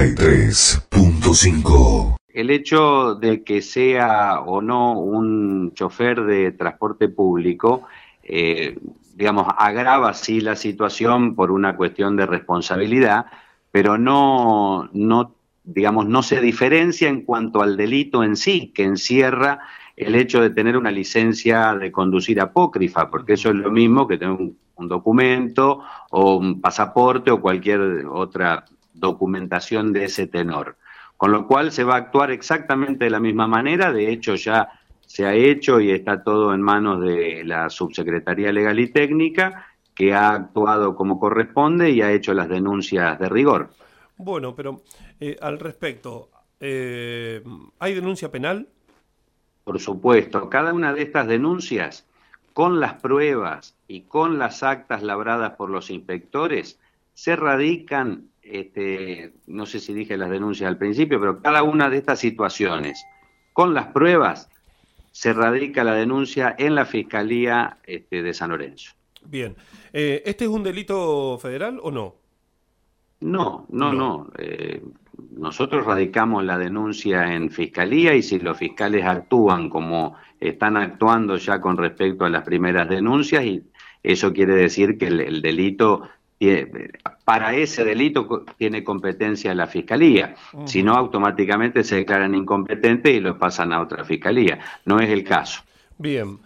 93.5. El hecho de que sea o no un chofer de transporte público, digamos, agrava sí la situación por una cuestión de responsabilidad, pero digamos, no se diferencia en cuanto al delito en sí, que encierra el hecho de tener una licencia de conducir apócrifa, porque eso es lo mismo que tener un documento o un pasaporte o cualquier otra documentación de ese tenor. Con lo cual se va a actuar exactamente de la misma manera, de hecho ya se ha hecho y está todo en manos de la Subsecretaría Legal y Técnica, que ha actuado como corresponde y ha hecho las denuncias de rigor. Bueno, pero al respecto, ¿hay denuncia penal? Por supuesto, cada una de estas denuncias, con las pruebas y con las actas labradas por los inspectores, se radican, no sé si dije las denuncias al principio, pero cada una de estas situaciones, con las pruebas, se radica la denuncia en la Fiscalía de San Lorenzo. Bien. ¿Este es un delito federal o no? No. No. Nosotros radicamos la denuncia en Fiscalía y si los fiscales actúan como están actuando ya con respecto a las primeras denuncias, y eso quiere decir que el delito, para ese delito tiene competencia la Fiscalía. Si no, automáticamente se declaran incompetentes y los pasan a otra Fiscalía. No es el caso. Bien.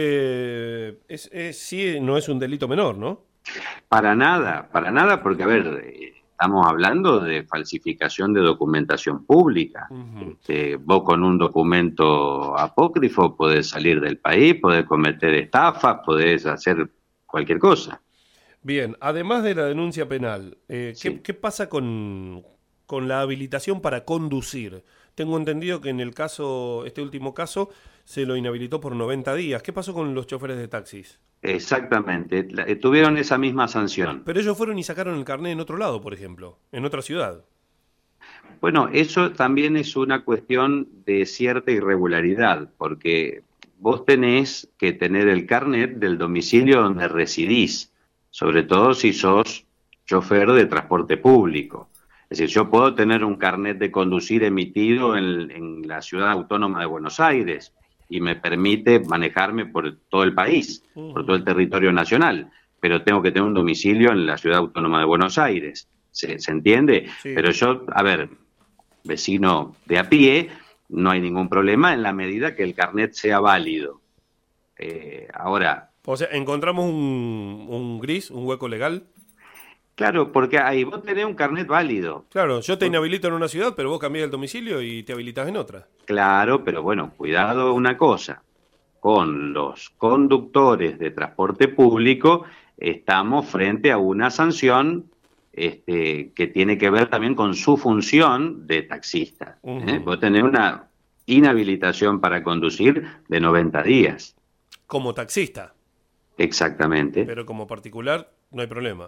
Sí, no es un delito menor, ¿no? Para nada, porque, a ver, estamos hablando de falsificación de documentación pública. Vos con un documento apócrifo podés salir del país, podés cometer estafas, podés hacer cualquier cosa. Bien, además de la denuncia penal, Sí. ¿qué pasa con la habilitación para conducir? Tengo entendido que en el caso, este último caso, se lo inhabilitó por 90 días. ¿Qué pasó con los choferes de taxis? Exactamente, tuvieron esa misma sanción. Pero ellos fueron y sacaron el carnet en otro lado, por ejemplo, en otra ciudad. Bueno, eso también es una cuestión de cierta irregularidad, porque vos tenés que tener el carnet del domicilio donde residís, sobre todo si sos chofer de transporte público. Es decir, yo puedo tener un carnet de conducir emitido en la ciudad autónoma de Buenos Aires y me permite manejarme por todo el país, por todo el territorio nacional, pero tengo que tener un domicilio en la ciudad autónoma de Buenos Aires. ¿Se entiende? Sí. Pero yo, a ver, vecino de a pie, no hay ningún problema en la medida que el carnet sea válido. Ahora, O sea, encontramos un gris, un hueco legal. claro, porque ahí vos tenés un carnet válido. Claro, yo te inhabilito en una ciudad, pero vos cambiás el domicilio y te habilitas en otra. Claro, pero bueno, cuidado una cosa, con los conductores de transporte público estamos frente a una sanción que tiene que ver también con su función de taxista. Vos tenés una inhabilitación para conducir de 90 días. Como taxista, Exactamente. pero como particular no hay problema.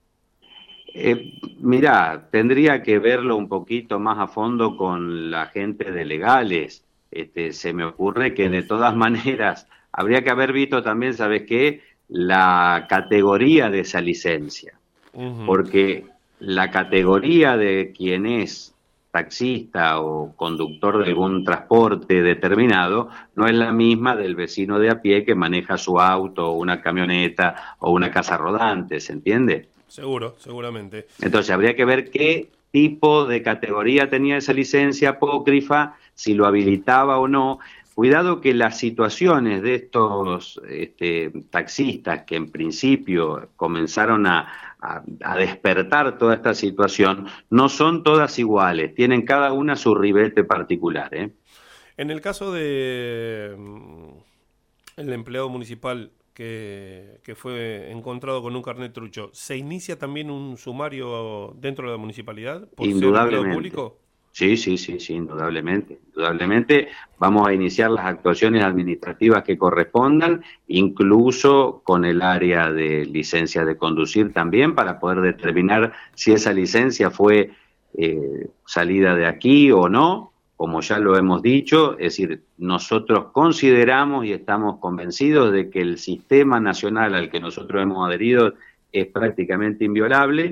Mirá, tendría que verlo un poquito más a fondo con la gente de legales. Se me ocurre que de todas maneras habría que haber visto también, ¿sabes qué? La categoría de esa licencia. Porque la categoría de quien es taxista o conductor de algún transporte determinado no es la misma del vecino de a pie que maneja su auto, o una camioneta o una casa rodante, ¿se entiende? Seguro, seguramente. Entonces habría que ver qué tipo de categoría tenía esa licencia apócrifa, si lo habilitaba o no. Cuidado que las situaciones de estos taxistas que en principio comenzaron a despertar toda esta situación, no son todas iguales, tienen cada una su ribete particular. En el caso de el empleado municipal que fue encontrado con un carnet trucho, ¿se inicia también un sumario dentro de la municipalidad por ser empleado público? Sí, indudablemente. Indudablemente vamos a iniciar las actuaciones administrativas que correspondan, incluso con el área de licencia de conducir también, para poder determinar si esa licencia fue salida de aquí o no. Como ya lo hemos dicho, es decir, nosotros consideramos y estamos convencidos de que el sistema nacional al que nosotros hemos adherido es prácticamente inviolable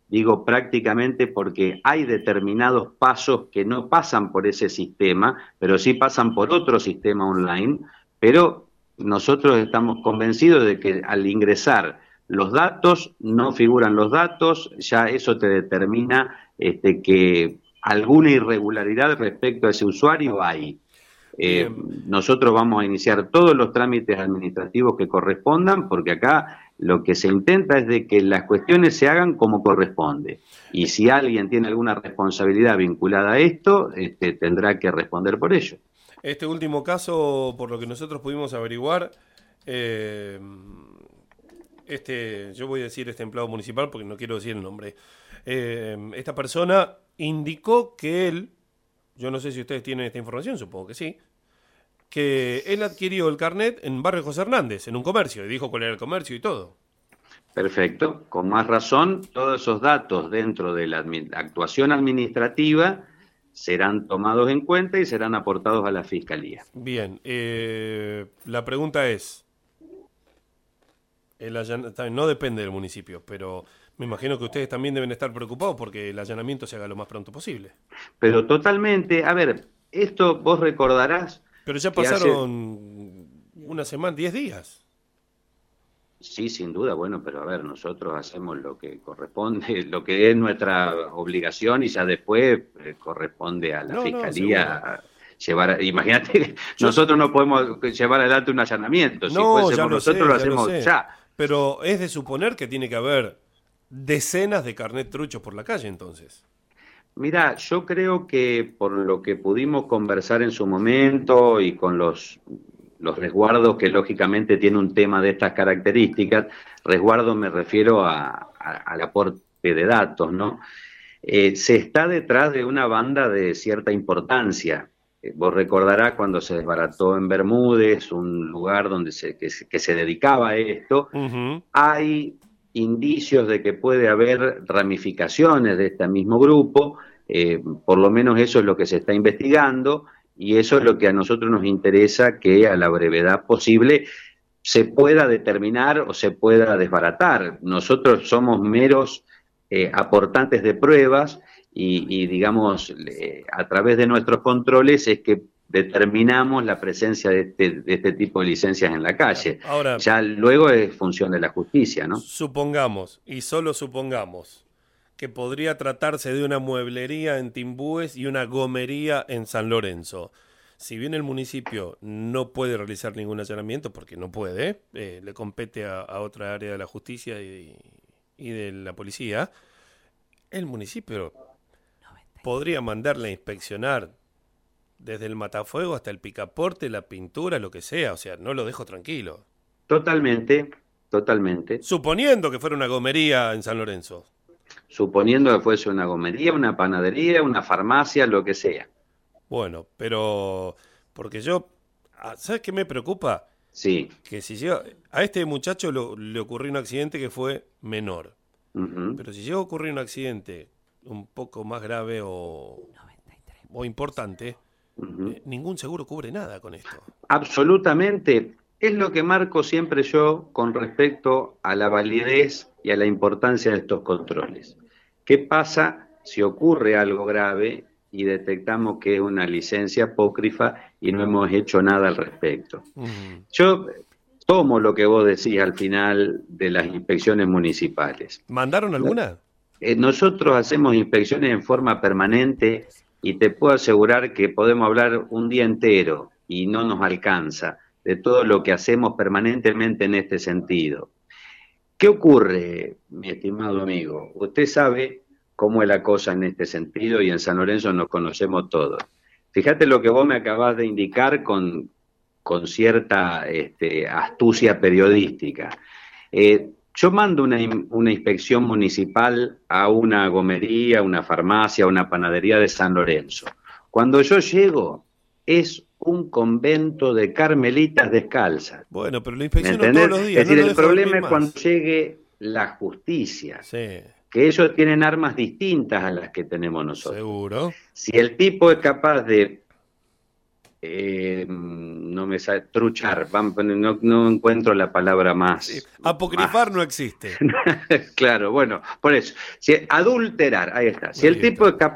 digo prácticamente porque hay determinados pasos que no pasan por ese sistema, pero sí pasan por otro sistema online, pero nosotros estamos convencidos de que al ingresar los datos, no figuran los datos, ya eso te determina que alguna irregularidad respecto a ese usuario hay. Bien, Nosotros vamos a iniciar todos los trámites administrativos que correspondan, porque acá lo que se intenta es de que las cuestiones se hagan como corresponde. Y si alguien tiene alguna responsabilidad vinculada a esto, tendrá que responder por ello. este último caso, por lo que nosotros pudimos averiguar, eh, yo voy a decir este empleado municipal porque no quiero decir el nombre. Esta persona indicó que él, yo no sé si ustedes tienen esta información, supongo que sí, que él adquirió el carnet en Barrio José Hernández, en un comercio, y dijo cuál era el comercio y todo. Perfecto. Con más razón, todos esos datos dentro de la actuación administrativa serán tomados en cuenta y serán aportados a la Fiscalía. Bien, la pregunta es, no depende del municipio, pero me imagino que ustedes también deben estar preocupados porque el allanamiento se haga lo más pronto posible. Pero totalmente, a ver, esto vos recordarás Pero ya que hace... pasaron una semana, 10 días. Sí, sin duda, bueno, pero a ver, nosotros hacemos lo que corresponde, lo que es nuestra obligación y ya después corresponde a la No, no, seguro. Fiscalía llevar, imagínate, que Yo, nosotros no podemos llevar adelante un allanamiento, si no, ya fuésemos lo nosotros sé, lo ya lo hacemos sé. ya. Pero es de suponer que tiene que haber decenas de carnet truchos por la calle entonces. Mira, yo creo que por lo que pudimos conversar en su momento y con los resguardos que lógicamente tiene un tema de estas características, resguardo me refiero al aporte de datos, ¿no? Se está detrás de una banda de cierta importancia. Vos recordarás cuando se desbarató en Bermúdez, un lugar donde que se dedicaba a esto, Ujú. hay indicios de que puede haber ramificaciones de este mismo grupo, por lo menos eso es lo que se está investigando y eso es lo que a nosotros nos interesa que a la brevedad posible se pueda determinar o se pueda desbaratar. Nosotros somos meros aportantes de pruebas y digamos, a través de nuestros controles es que determinamos la presencia de este tipo de licencias en la calle. Ahora, Ya luego es función de la justicia, ¿no? supongamos, y solo supongamos, que podría tratarse de una mueblería en Timbúes y una gomería en San Lorenzo. Si bien el municipio no puede realizar ningún allanamiento, porque no puede, le compete a otra área de la justicia y de la policía, el municipio podría mandarle a inspeccionar desde el matafuego hasta el picaporte, la pintura, lo que sea. O sea, no lo dejo tranquilo. Totalmente, totalmente. Suponiendo que fuera una gomería en San Lorenzo. Suponiendo que fuese una gomería, una panadería, una farmacia, lo que sea. Bueno, pero porque yo, ¿sabes qué me preocupa? Sí. Que si llega, a este muchacho le ocurrió un accidente que fue menor. Uh-huh. Pero si llega a ocurrir un accidente un poco más grave o importante, Uh-huh. ningún seguro cubre nada con esto. Absolutamente. Es lo que marco siempre yo con respecto a la validez y a la importancia de estos controles. ¿Qué pasa si ocurre algo grave y detectamos que es una licencia apócrifa y no hemos hecho nada al respecto? Uh-huh. Yo tomo lo que vos decís al final de las inspecciones municipales. ¿Mandaron alguna? Nosotros hacemos inspecciones en forma permanente y te puedo asegurar que podemos hablar un día entero y no nos alcanza de todo lo que hacemos permanentemente en este sentido. ¿Qué ocurre, mi estimado amigo? Usted sabe cómo es la cosa en este sentido y en San Lorenzo nos conocemos todos. Fíjate lo que vos me acabás de indicar con cierta astucia periodística. Yo mando una inspección municipal a una gomería, una farmacia, una panadería de San Lorenzo. Cuando yo llego, es un convento de carmelitas descalzas. Bueno, pero lo ¿Me inspecciono todos entendés? los Es días, no decir, lo el dejo dormir problema es cuando más. llegue la justicia, Sí, que ellos tienen armas distintas a las que tenemos nosotros. seguro. Si el tipo es capaz de no me sale, truchar, no encuentro la palabra más. Sí. Apocrifar no existe. Claro, bueno, por eso, adulterar, ahí está. Si Ahí el tipo está. es capaz